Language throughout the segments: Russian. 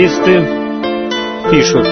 каббалисты пишут.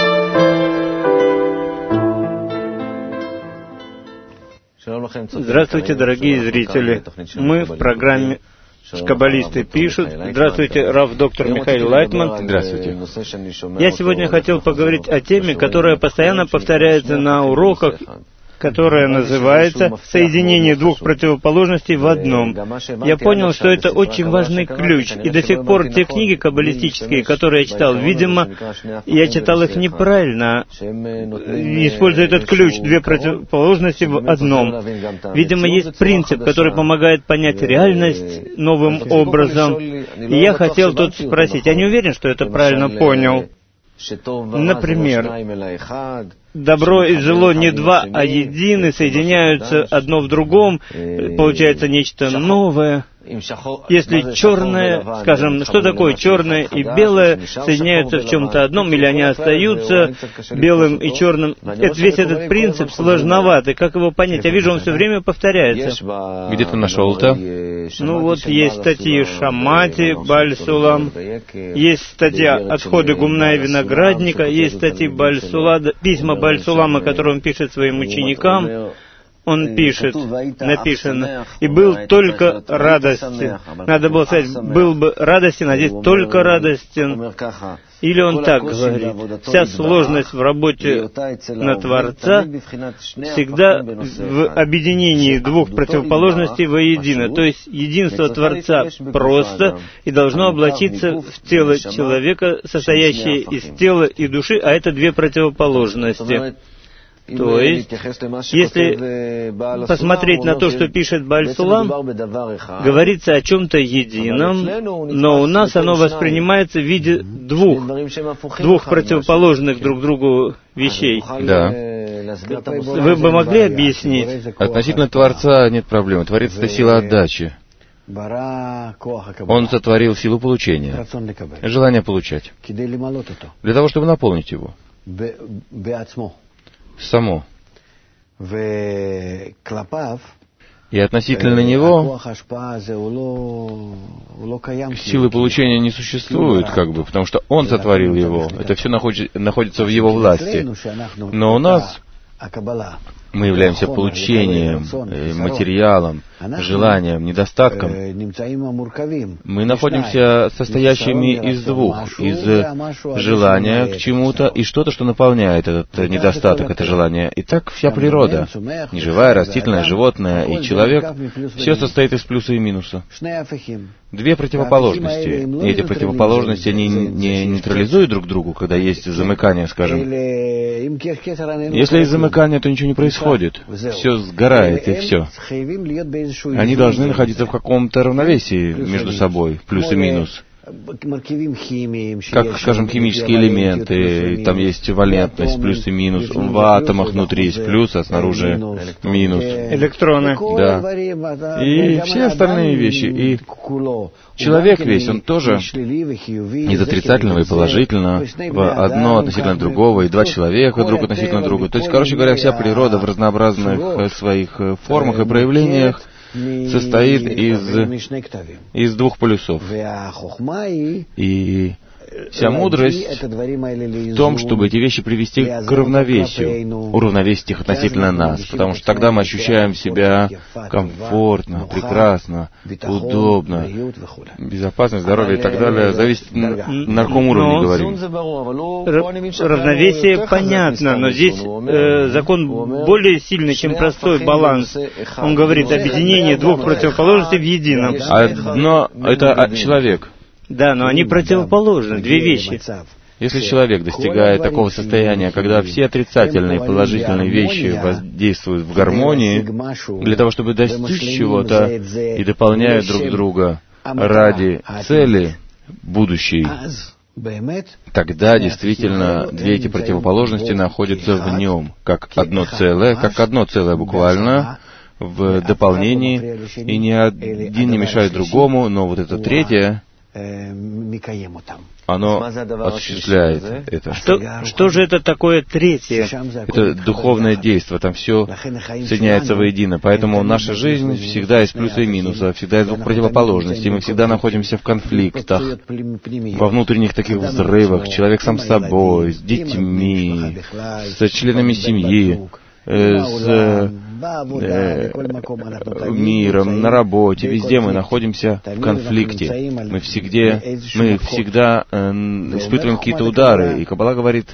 Здравствуйте, дорогие зрители. Мы в программе «Каббалисты пишут». Здравствуйте, Рав доктор Михаил Лайтман. Здравствуйте. Я сегодня хотел поговорить о теме, которая постоянно повторяется на уроках, которая называется «Соединение двух противоположностей в одном». Я понял, что это очень важный ключ, и до сих пор те книги каббалистические, которые я читал, видимо, я читал их неправильно, используя этот ключ, две противоположности в одном. Видимо, есть принцип, который помогает понять реальность новым образом, и я хотел тут спросить, я не уверен, что это правильно понял. Например, добро и зло не два, а едины, соединяются одно в другом, получается нечто новое. Если черное, скажем, что такое черное и белое, соединяются в чем-то одном, или они остаются белым и черным, весь этот принцип сложноватый. Как его понять? Я вижу, он все время повторяется. Где ты нашел-то? Ну вот, есть статьи Шамати, Бааль Сулам, есть статья «Отходы гумна и виноградника», есть статьи Бааль Сулама, письма Бааль Сулама, которые он пишет своим ученикам. Он пишет, написано, «И был только радостен». Надо было сказать, «был бы радостен», а здесь «только радостен». Или он так говорит, вся сложность в работе на Творца всегда в объединении двух противоположностей воедино. То есть единство Творца просто и должно облачиться в тело человека, состоящее из тела и души, а это две противоположности. То есть, если посмотреть на то, что пишет Бааль Сулам, говорится о чем-то едином, но у нас оно воспринимается в виде двух противоположных друг другу вещей. Да. Вы бы могли объяснить? Относительно Творца нет проблемы. Творец — это сила отдачи. Он сотворил силу получения, желание получать, для того, чтобы наполнить его. Само. И относительно него силы получения не существует, потому что он сотворил его. Это все находится в его власти. Но у нас мы являемся получением, материалом, желанием, недостатком. Мы находимся состоящими из двух, из желания к чему-то и что-то, что наполняет этот недостаток, это желание. И так вся природа, неживая, растительная, животное и человек, все состоит из плюса и минуса. Две противоположности. И эти противоположности, они не нейтрализуют друг другу, когда есть замыкание, скажем. Если есть замыкание, то ничего не происходит. Все сгорает, и все. Они должны находиться в каком-то равновесии между собой, плюс и минус. Как, скажем, химические элементы, там есть валентность, плюс и минус. В атомах внутри есть плюс, а снаружи минус. Электроны. Да. И все остальные вещи. И человек весь, он тоже из отрицательного и положительного в одно относительно другого, и два человека друг относительно друга. То есть, короче говоря, вся природа в разнообразных своих формах и проявлениях состоит из двух полюсов. И вся мудрость в том, чтобы эти вещи привести к равновесию, уравновесить их относительно нас, потому что тогда мы ощущаем себя комфортно, прекрасно, удобно, безопасно, здоровье и так далее. Зависит, на каком уровне говорим. Равновесие понятно, но здесь закон более сильный, чем простой баланс. Он говорит объединение двух противоположностей в едином. Одно — это человек. Да, но они противоположны, две вещи. Если человек достигает такого состояния, когда все отрицательные и положительные вещи воздействуют в гармонии, для того, чтобы достичь чего-то, и дополняют друг друга ради цели будущей, тогда действительно две эти противоположности находятся в нем, как одно целое буквально, в дополнении, и ни один не мешает другому, но вот это третье, оно осуществляет это. Что же это такое третье? Это духовное действие, там все соединяется воедино. Поэтому наша жизнь всегда из плюса и минуса, всегда из двух противоположностей. Мы всегда находимся в конфликтах, во внутренних таких взрывах. Человек сам с собой, с детьми, с членами семьи, с миром, на работе, везде мы находимся в конфликте. Мы всегда испытываем какие-то удары. И Каббала говорит,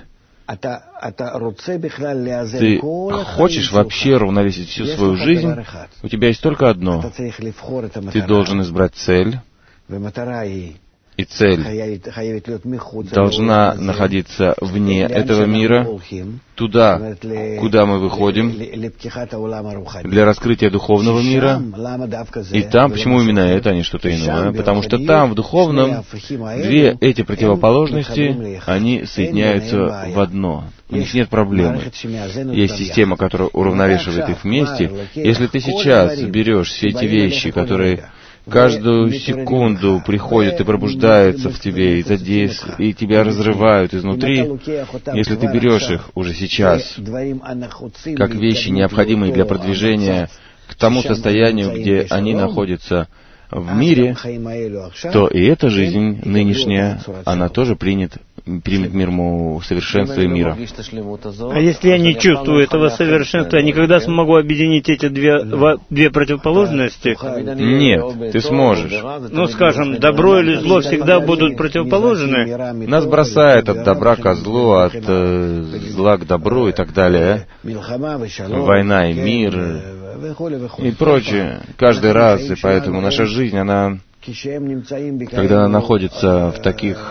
ты хочешь вообще равновесить всю свою жизнь, у тебя есть только одно. Ты должен избрать цель, и цель должна находиться вне этого мира, туда, куда мы выходим, для раскрытия духовного мира. И там, почему именно это, а не что-то иное? Потому что там, в духовном, две эти противоположности, они соединяются в одно. У них нет проблемы. Есть система, которая уравновешивает их вместе. Если ты сейчас берешь все эти вещи, которые каждую секунду приходят и пробуждаются в тебе, и тебя разрывают изнутри, если ты берешь их уже сейчас, как вещи, необходимые для продвижения к тому состоянию, где они находятся в мире, то и эта жизнь нынешняя, она тоже примет мир совершенства и мира. А если я не чувствую этого совершенства, я никогда смогу объединить эти две противоположности? Нет, ты сможешь. Ну, скажем, добро или зло всегда будут противоположны. Нас бросает от добра ко злу, от зла к добру и так далее. Война и мир и прочее. Каждый раз, и поэтому наша жизнь, она, когда она находится в таких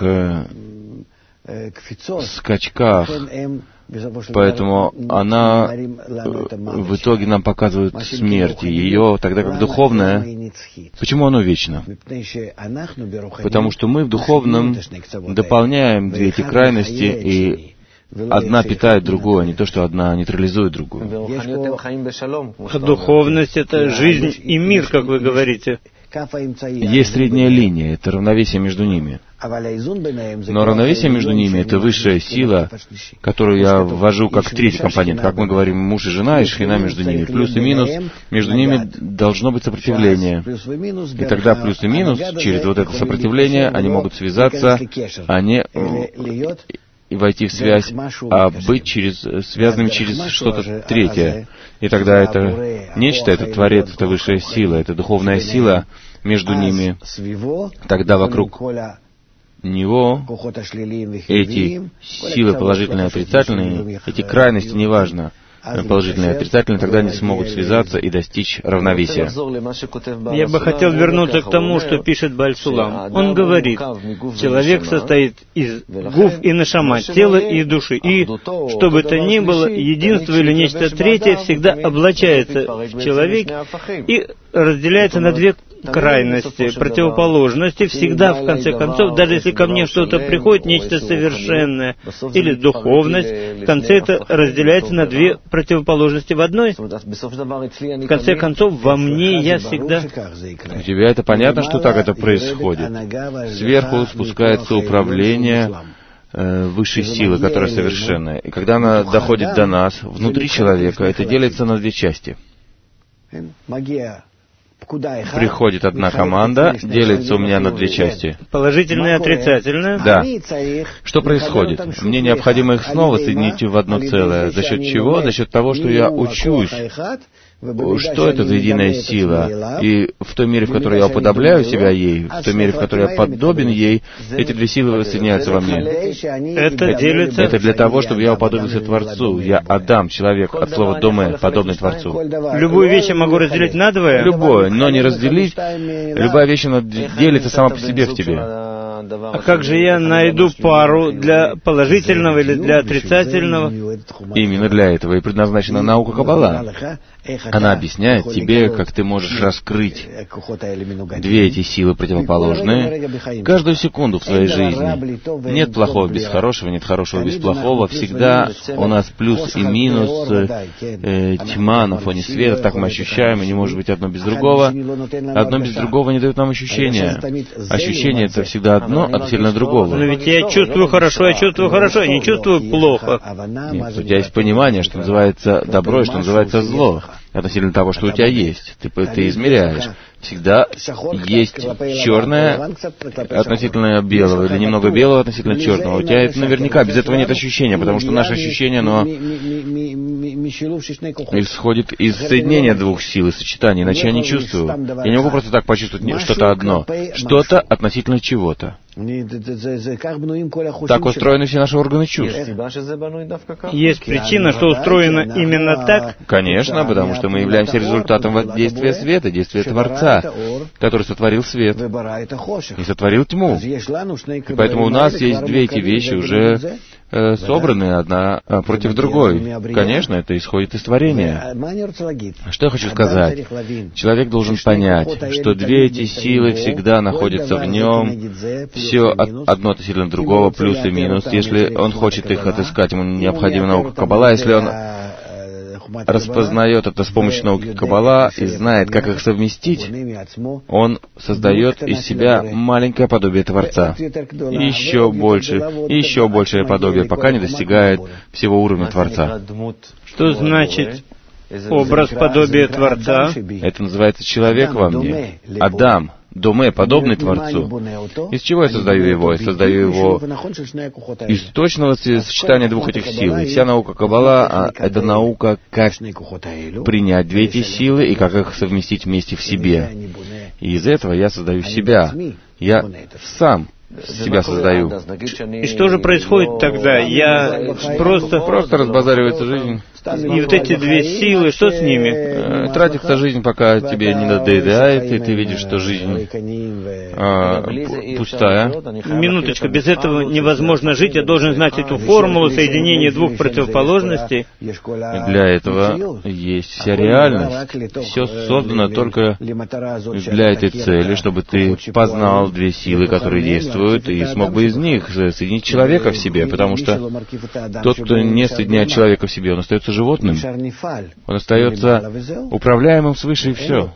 скачках, поэтому она в итоге нам показывает смерть, и ее, тогда как духовное, почему оно вечно? Потому что мы в духовном дополняем две эти крайности, и одна питает другую, а не то, что одна нейтрализует другую. Духовность — это жизнь и мир, как вы говорите. Есть средняя линия, это равновесие между ними. Но равновесие между ними — это высшая сила, которую я ввожу как третий компонент. Как мы говорим, муж и жена, и шхина между ними. Плюс и минус, между ними должно быть сопротивление. И тогда плюс и минус, через вот это сопротивление, они могут связаться, и войти в связь, а быть связанными через что-то третье. И тогда это нечто, это Творец, это высшая сила, это духовная сила между ними. Тогда вокруг него эти силы положительные и отрицательные, эти крайности, неважно, положительные и отрицательные, тогда они смогут связаться и достичь равновесия. Я бы хотел вернуться к тому, что пишет Бааль Сулам. Он говорит, человек состоит из гуф и нешама, тела и души. И, что бы то ни было, единство или нечто третье всегда облачается в человеке и разделяется на две крайности, противоположности, всегда, в конце концов, даже если ко мне что-то приходит, нечто совершенное, или духовность, в конце это разделяется на две противоположности в одной. В конце концов, во мне я всегда... У тебя это понятно, что так это происходит? Сверху спускается управление высшей силы, которая совершенная. И когда она доходит до нас, внутри человека, это делится на две части. Приходит одна команда, делится у меня на две части. Положительная и отрицательная? Да. Что происходит? Мне необходимо их снова соединить в одно целое. За счет чего? За счет того, что я учусь. Что это за единая сила? И в той мере, в которой я уподобляю себя ей, в той мере, в которой я подобен ей, эти две силы соединяются во мне. Это для того, чтобы я уподобился Творцу. Я Адам, человек, от слова «доме», подобный Творцу. Любую вещь я могу разделить надвое? Любую, но не разделить. Любая вещь, она делится сама по себе в тебе. А как же я найду пару для положительного или для отрицательного? Именно для этого и предназначена наука Каббала. Она объясняет тебе, как ты можешь раскрыть две эти силы противоположные каждую секунду в своей жизни. Нет плохого без хорошего, нет хорошего без плохого. Всегда у нас плюс и минус, тьма на фоне света, так мы ощущаем, и не может быть одно без другого. Одно без другого не дает нам ощущения. Ощущение — это всегда одно относительно другого. Но ведь я чувствую хорошо, я не чувствую плохо. Нет, у тебя есть понимание, что называется добро и что называется зло, относительно того, что у тебя есть. Ты измеряешь. Всегда есть черное относительно белого, или немного белого относительно черного. У тебя это наверняка, без этого нет ощущения, потому что наше ощущение, оно исходит из соединения двух сил, из сочетания, иначе я не чувствую. Я не могу просто так почувствовать что-то одно, что-то относительно чего-то. Так устроены все наши органы чувств. Есть причина, что устроено именно так? Конечно, потому что мы являемся результатом действия света, действия Творца, который сотворил свет и сотворил тьму. И поэтому у нас есть две эти вещи уже собраны одна против другой. Конечно, это исходит из творения. Что я хочу сказать? Человек должен понять, что две эти силы всегда находятся в нем, все одно относительно другого, плюс и минус. Если он хочет их отыскать, ему необходима наука Каббала. Если он распознает это с помощью науки Каббала и знает, как их совместить, он создает из себя маленькое подобие Творца. И еще большее подобие, пока не достигает всего уровня Творца. Что значит образ подобия Творца? Это называется человек во мне, Адам, Доме, подобный Творцу. Из чего я создаю его? Я создаю его из точного сочетания двух этих сил. И вся наука Каббала — это наука, как принять две эти силы и как их совместить вместе в себе. И из этого я создаю себя. Я сам себя создаю. И что же происходит тогда? Я просто разбазаривается жизнь. И вот эти две силы, что с ними? Тратится жизнь, пока тебе не надоедает, и ты видишь, что жизнь пустая. Минуточку, без этого невозможно жить. Я должен знать эту формулу соединения двух противоположностей. И для этого есть вся реальность. Все создано только для этой цели, чтобы ты познал две силы, которые действуют, и смог бы из них соединить человека в себе, потому что тот, кто не соединяет человека в себе, он остается животным. Он остается управляемым свыше, и все.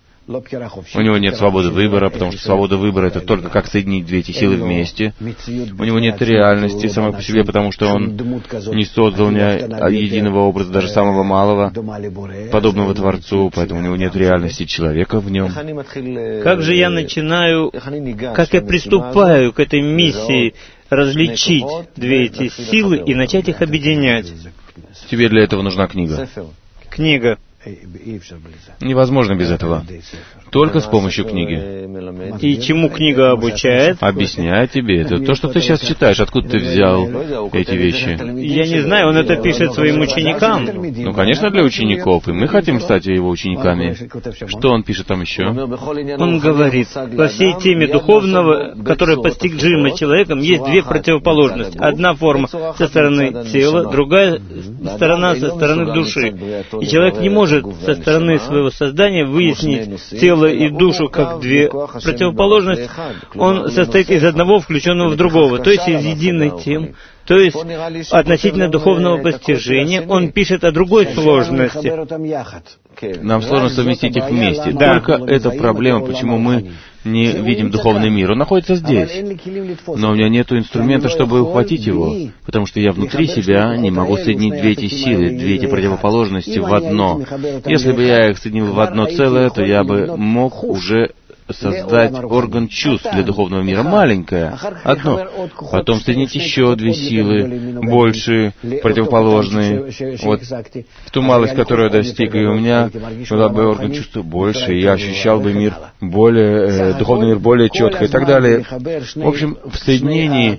У него нет свободы выбора, потому что свобода выбора — это только как соединить две эти силы вместе. У него нет реальности самой по себе, потому что он не создал ни единого образа, даже самого малого, подобного Творцу, поэтому у него нет реальности человека в нем. Как же я начинаю, как я приступаю к этой миссии различить две эти силы и начать их объединять? Тебе для этого нужна книга. Книга. Невозможно без этого. Только с помощью книги. И чему книга обучает? Объясняет тебе это. То, что ты сейчас читаешь, откуда ты взял эти вещи? Я не знаю, он это пишет своим ученикам. Ну, конечно, для учеников, и мы хотим стать его учениками. Что он пишет там еще? Он говорит, во всей теме духовного, которая постижима человеком, есть две противоположности. Одна форма со стороны тела, другая сторона со стороны души. И человек не может со стороны своего создания выяснить тело и душу как две противоположности. Он состоит из одного, включенного в другого, то есть из единой темы. То есть, относительно духовного постижения, он пишет о другой сложности. Нам сложно совместить их вместе. Да. Только эта проблема, почему мы не видим духовный мир. Он находится здесь. Но у меня нет инструмента, чтобы ухватить его, потому что я внутри себя не могу соединить две эти силы, две эти противоположности в одно. Если бы я их соединил в одно целое, то я бы мог уже создать орган чувств для духовного мира, маленькое, одно. Потом соединить еще две силы, большие, противоположные. Вот в ту малость, которую я достиг, и у меня была бы орган чувств больше, и я ощущал бы мир более, духовный мир более четко и так далее. В общем, в соединении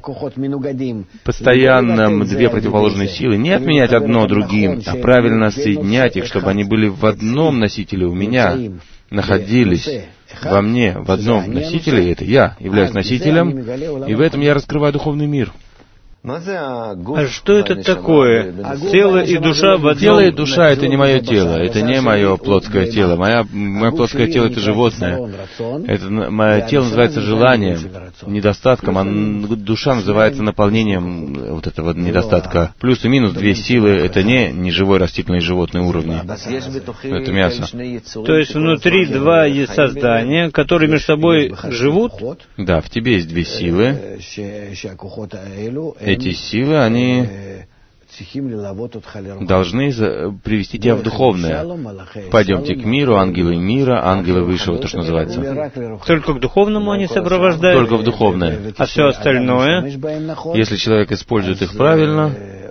постоянном две противоположные силы, не отменять одно другим, а правильно соединять их, чтобы они были в одном носителе у меня, находились во мне, в одном носителе, это я являюсь носителем, и в этом я раскрываю духовный мир. А что это такое? Тело и душа в одном? Тело и душа — это не мое тело, это не мое плотское тело. Мое плотское тело — это животное. Мое тело называется желанием, недостатком, а душа называется наполнением вот этого недостатка. Плюс и минус две силы — это не живой, растительный, животный уровни. Это мясо. То есть внутри два есть создания, которые между собой живут? Да, в тебе есть две силы. Эти силы, они должны привести тебя в духовное. Пойдемте к миру, ангелы мира, ангелы высшего, то, что называется. Только к духовному они сопровождают? Только в духовное. А все остальное? Если человек использует их правильно,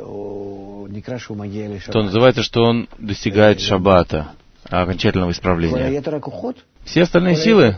то называется, что он достигает шаббата, окончательного исправления. Все остальные силы,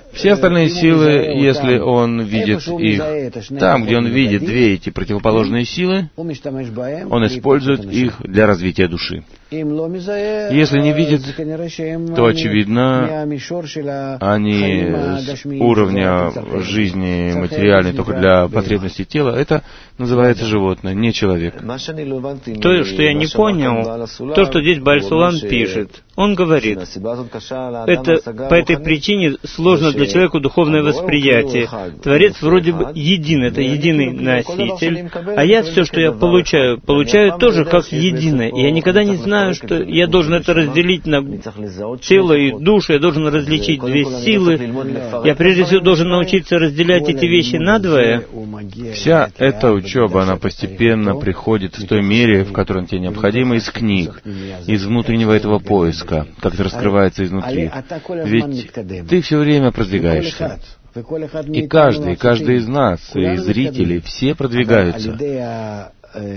если он видит их там, где он видит две эти противоположные силы, он использует их для развития души. Если не видит, то, очевидно, они с уровня жизни материальной только для потребностей тела, это называется животное, не человек. То, что я не понял, то, что здесь Бааль Сулам пишет, он говорит, по этой причине сложно для человека духовное восприятие. Творец вроде бы един, это единый носитель, а я все, что я получаю тоже как единое. И я никогда не знаю, что я должен это разделить на тело и душу, я должен различить две силы. Я прежде всего должен научиться разделять эти вещи надвое. Вся эта учеба, она постепенно приходит в той мере, в которой тебе необходимо, из книг, из внутреннего этого поиска, как это раскрывается изнутри. Ведь ты все время продвигаешься. И каждый из нас, и зрители, все продвигаются.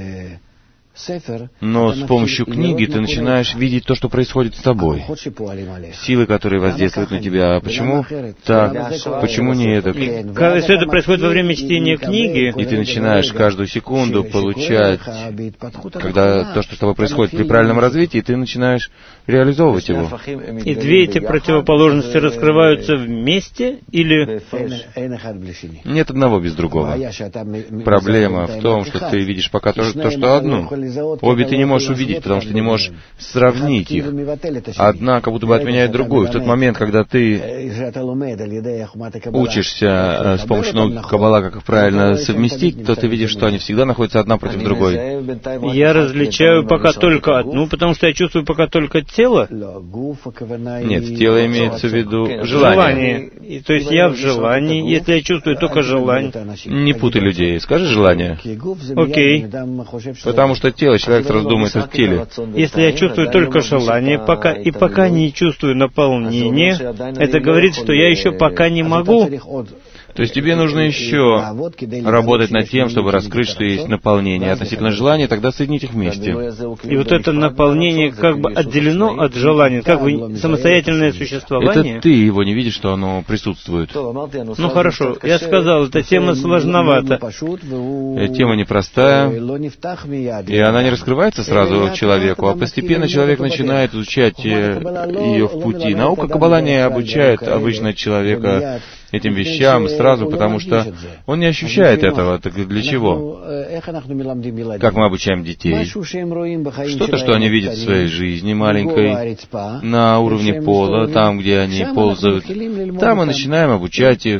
Но с помощью книги ты начинаешь видеть то, что происходит с тобой. Силы, которые воздействуют на тебя. Почему так? Почему не это? Если это происходит во время чтения книги, и ты начинаешь каждую секунду получать, когда то, что с тобой происходит при правильном развитии, ты начинаешь реализовывать его. И две эти противоположности раскрываются вместе или... Нет одного без другого. Проблема в том, что ты видишь пока то, что одно. Обе ты не можешь увидеть, потому что не можешь сравнить их. Одна как будто бы отменяет другую. В тот момент, когда ты учишься с помощью науки Каббала, как их правильно совместить, то ты видишь, что они всегда находятся одна против другой. Я различаю пока только одну, потому что я чувствую пока только тело. Нет, тело имеется в виду желание. То есть я в желании, если я чувствую только желание. Не путай людей, скажи желание. Окей. Потому что тело, человек сразу думает о теле. Если я чувствую только желание, пока не чувствую наполнения, это говорит, что я еще пока не могу. То есть тебе нужно еще работать над тем, чтобы раскрыть, что есть наполнение относительно желания, тогда соединить их вместе. И вот это наполнение как бы отделено от желания, как бы самостоятельное существование. Это ты его не видишь, что оно присутствует. Ну хорошо, я сказал, эта тема сложновата. Тема непростая, и она не раскрывается сразу человеку, а постепенно человек начинает изучать ее в пути. Наука Каббала не обучает обычно человека этим вещам сразу, потому что он не ощущает этого. Так для чего? Как мы обучаем детей? Что-то, что они видят в своей жизни маленькой, на уровне пола, там, где они ползают. Там мы начинаем обучать их.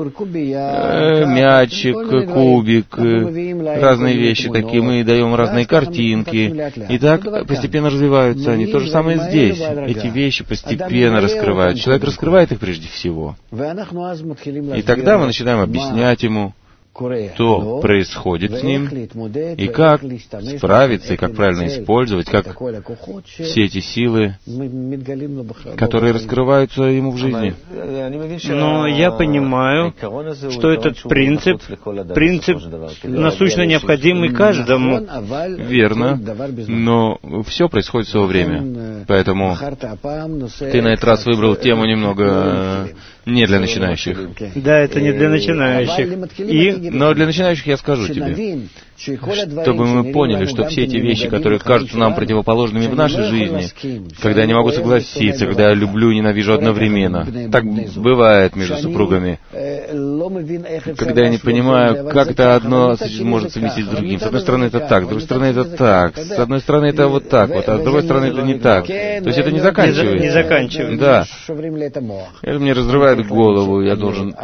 Мячик, кубик, разные вещи такие. Мы даем разные картинки. И так постепенно развиваются они. То же самое здесь. Эти вещи постепенно раскрывают. Человек раскрывает их прежде всего. И тогда мы начинаем объяснять ему, что происходит с ним, и как справиться, и как правильно использовать, как все эти силы, которые раскрываются ему в жизни. Но я понимаю, что этот принцип насущно необходимый каждому. Верно, но все происходит в свое время. Поэтому ты на этот раз выбрал тему немного не для начинающих. Да, это не для начинающих. Но для начинающих я скажу тебе. чтобы мы поняли, что все эти вещи, которые кажутся нам противоположными в нашей жизни, когда я не могу согласиться, когда я люблю и ненавижу одновременно, так бывает между супругами, когда я не понимаю, как это одно может совместить с другим. С одной стороны это так, с другой стороны это так, с одной стороны это вот так, вот, а с другой стороны это не так. То есть это не заканчивается. Не заканчивается. Да. Это мне разрывает голову, я должен,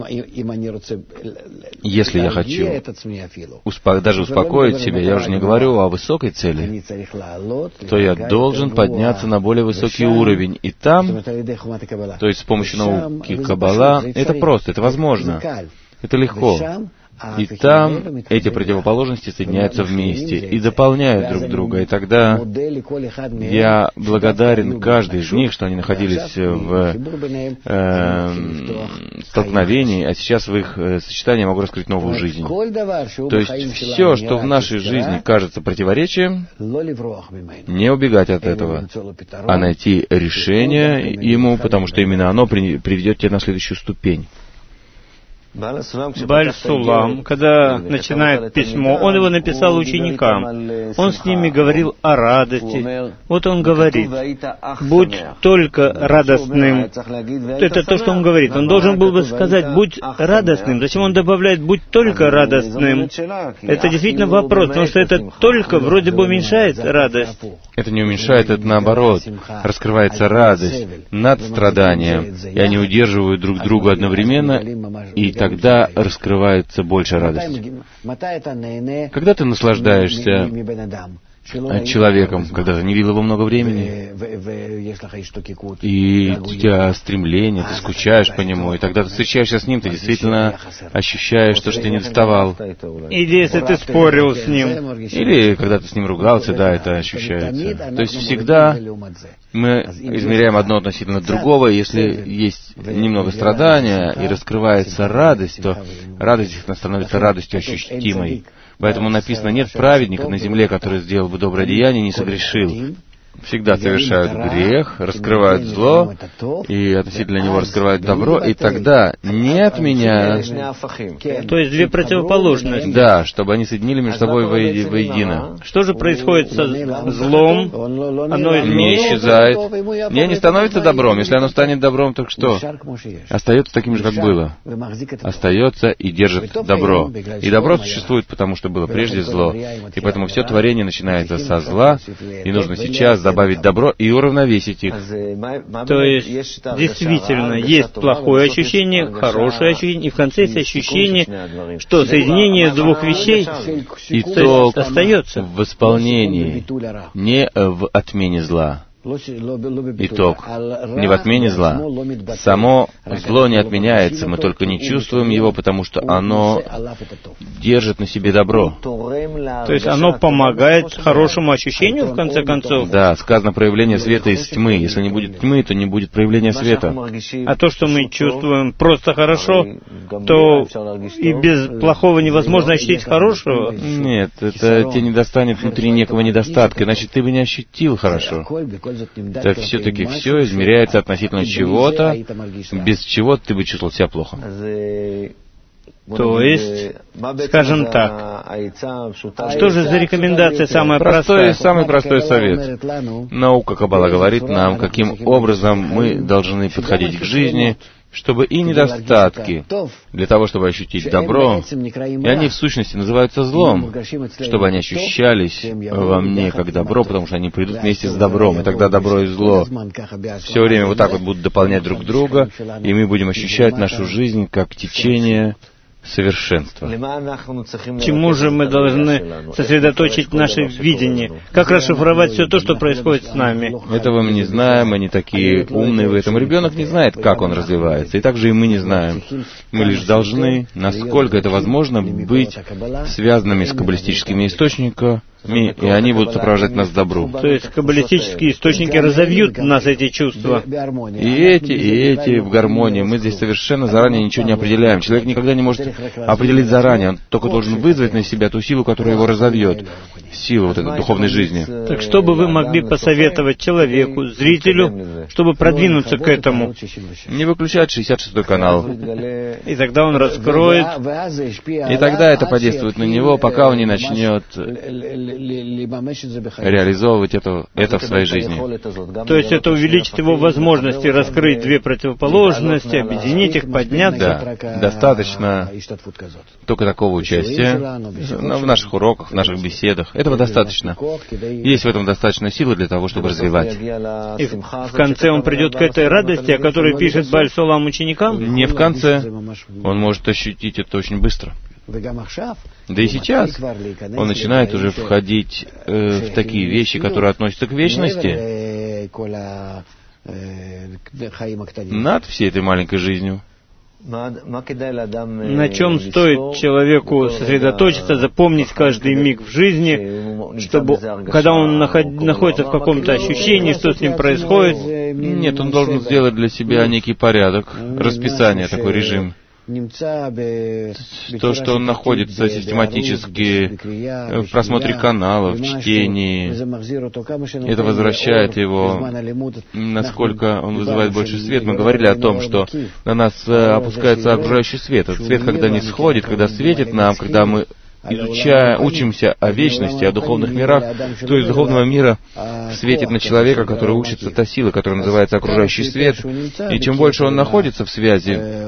если я хочу даже успокоить себя, я уже не говорю о высокой цели, то я должен подняться на более высокий уровень. И там, то есть с помощью науки Каббала, это просто, это возможно, это легко. И там эти противоположности соединяются вместе и дополняют друг друга. И тогда я благодарен каждой из них, что они находились в столкновении, а сейчас в их сочетании я могу раскрыть новую жизнь. То есть все, что в нашей жизни кажется противоречием, не убегать от этого, а найти решение ему, потому что именно оно приведет тебя на следующую ступень. Бааль Сулам, когда начинает письмо, он его написал ученикам. Он с ними говорил о радости. Вот он говорит: «Будь только радостным». Это то, что он говорит. Он должен был бы сказать: «Будь радостным». Зачем он добавляет «будь только радостным»? Это действительно вопрос, потому что это «только» вроде бы уменьшает радость. Это не уменьшает, это наоборот. Раскрывается радость над страданием, и они удерживают друг друга одновременно, и тогда раскрывается больше радости. Когда ты наслаждаешься человеком, когда ты не видел его много времени, и у тебя стремление, ты скучаешь по нему, и тогда ты встречаешься с ним, ты действительно ощущаешь то, что ты не доставал. Или если ты спорил с ним. Или когда ты с ним ругался, да, это ощущается. То есть всегда мы измеряем одно относительно другого, и если есть немного страдания и раскрывается радость, то радость становится радостью ощутимой. Поэтому написано: нет праведника на земле, который сделал бы доброе деяние и не согрешил. Всегда совершают грех, раскрывают зло, и относительно него раскрывают добро, и тогда не от меня. То есть две противоположности. Да, чтобы они соединили между собой воедино. Что же происходит со злом? Оно не исчезает, не становится добром. Если оно станет добром, то что? Остается таким же, как было. Остается и держит добро. И добро существует, потому что было прежде зло. И поэтому все творение начинается со зла, и нужно сейчас добавить добро и уравновесить их. То есть, действительно, есть плохое ощущение, хорошее ощущение, и в конце есть ощущение, что соединение двух вещей остается в исполнении, не в отмене зла. Итог. Не в отмене зла. Само зло не отменяется, мы только не чувствуем его, потому что оно держит на себе добро. То есть оно помогает хорошему ощущению, в конце концов? Да, сказано проявление света из тьмы. Если не будет тьмы, то не будет проявления света. А то, что мы чувствуем просто хорошо, то и без плохого невозможно ощутить хорошего? Нет, это тебе не достанет внутри некого недостатка, иначе ты бы не ощутил хорошо. Да все-таки все измеряется относительно чего-то, без чего ты бы чувствовал себя плохо. То есть, скажем так, что же за рекомендация самая простая? Самый простой совет. Наука Каббала говорит нам, каким образом мы должны подходить к жизни, чтобы и недостатки, для того, чтобы ощутить добро, и они в сущности называются злом, чтобы они ощущались во мне как добро, потому что они придут вместе с добром, и тогда добро и зло все время вот так вот будут дополнять друг друга, и мы будем ощущать нашу жизнь как течение совершенства. Чему же мы должны сосредоточить наше видение? Как расшифровать все то, что происходит с нами? Этого мы не знаем, мы не такие умные в этом. Ребенок не знает, как он развивается, и также и мы не знаем. Мы лишь должны, насколько это возможно, быть связанными с каббалистическими источниками, и они будут сопровождать нас к добру. То есть каббалистические источники разовьют в нас эти чувства. И эти в гармонии. Мы здесь совершенно заранее ничего не определяем. Человек никогда не может определить заранее. Он только должен вызвать на себя ту силу, которая его разовьет. Силу вот этой духовной жизни. Так что бы вы могли посоветовать человеку, зрителю, чтобы продвинуться к этому? Не выключать 66-й канал. И тогда он раскроет. И тогда это подействует на него, пока он не начнет реализовывать это в своей жизни. То есть это увеличит его возможности раскрыть две противоположности, объединить их, подняться. Да, достаточно только такого участия в наших уроках, в наших беседах. Этого достаточно. Есть в этом достаточно силы для того, чтобы развивать. И в конце он придет к этой радости, о которой пишет Бааль Сулам ученикам? Не в конце. Он может ощутить это очень быстро. Да и сейчас он начинает уже входить в такие вещи, которые относятся к вечности, над всей этой маленькой жизнью. На чем стоит человеку сосредоточиться, запомнить каждый миг в жизни, чтобы, когда он находится в каком-то ощущении, что с ним происходит? Нет, он должен сделать для себя некий порядок, расписание, такой режим. То, что он находится систематически в просмотре каналов, в чтении, это возвращает его, насколько он вызывает больше свет. Мы говорили о том, что на нас опускается окружающий свет. Этот свет, когда не сходит, когда светит нам, когда мы учимся о вечности, о духовных мирах, то из духовного мира светит на человека, который учится та сила, которая называется окружающий свет. И чем больше он находится в связи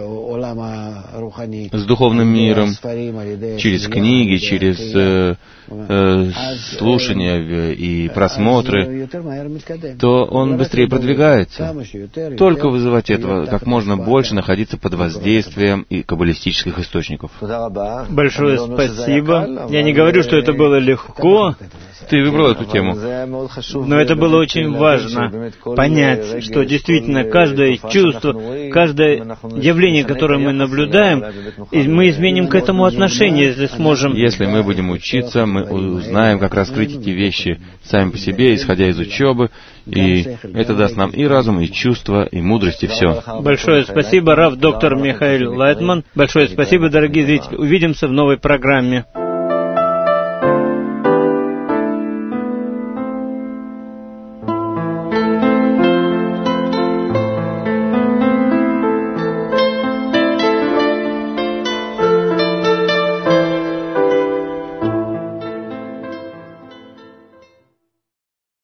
с духовным миром, через книги, через слушания и просмотры, то он быстрее продвигается. Только вызывать этого как можно больше, находиться под воздействием и каббалистических источников. Большое спасибо. Я не говорю, что это было легко. Ты выбрал эту тему. Но это было очень важно понять, что действительно каждое чувство, каждое явление, которое мы наблюдаем, мы изменим к этому отношение, если сможем. Если мы будем учиться, мы узнаем, как раскрыть эти вещи сами по себе, исходя из учебы, и это даст нам и разум, и чувство, и мудрость, и все. Большое спасибо, Рав доктор Михаил Лайтман. Большое спасибо, дорогие зрители. Увидимся в новой программе.